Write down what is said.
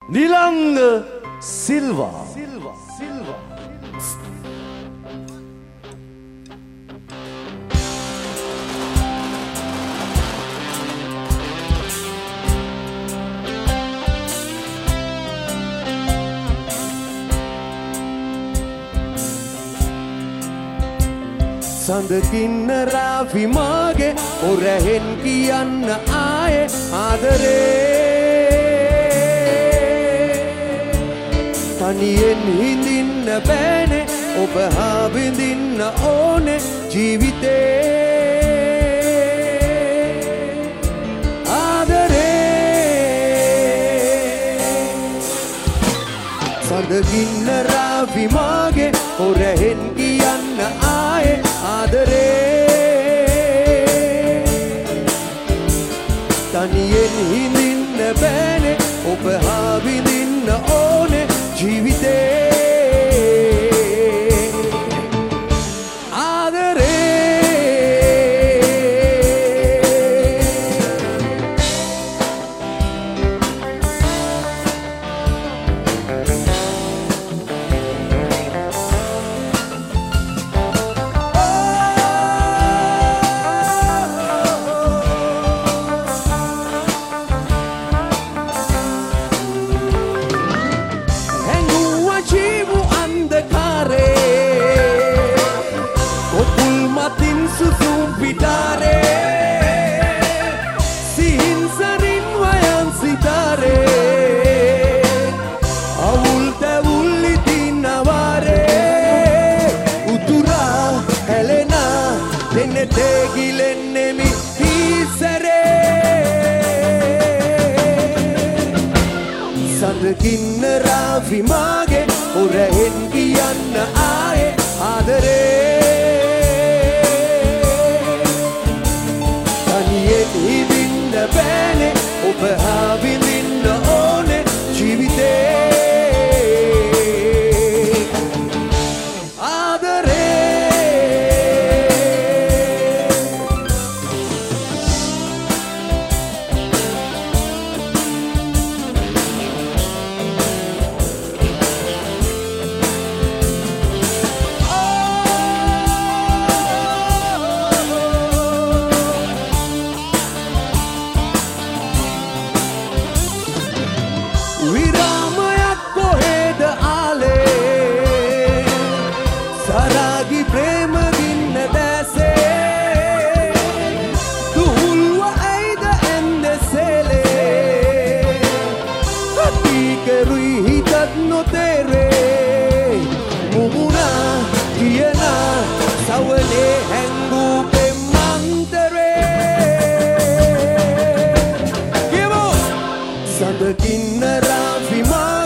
Nilanga Silva. සඳකින්න රාවි මාගේ ඔරහෙන් කියන්න ආයේ ආදරේ තනියෙන් හිඳින්න බෑනේ ඔබ හා විඳින්න ඕනේ ජීවිතේ ආදරේ සඳකින්න රාවි මාගේ ඔරහෙන් කියන්න ආයේ ආදරේ තනියෙන් හිඳින්න බෑනේ ඔබ හා විඳින්න ඕනේ ජීවිතේ සඳකින්න රාවි මාගේ ඔරහෙන් කියන්න ආයේ ආදරේ තනියෙන් හිඳින්න බෑනේ ඔබ හා විඳින්න ඕනේ ජීවිතේ විරාමයක් කොහෙද ආලේ සරාගි ප්‍රේම ගින්න දැසේ දුහුල්ව ඇයිද ඇන්දසෙලේ අති කරුයි හිතත් නොතේරේ මුමුණා කියන සවනේ හැංගූ සඳකින්න රාවි මාගේ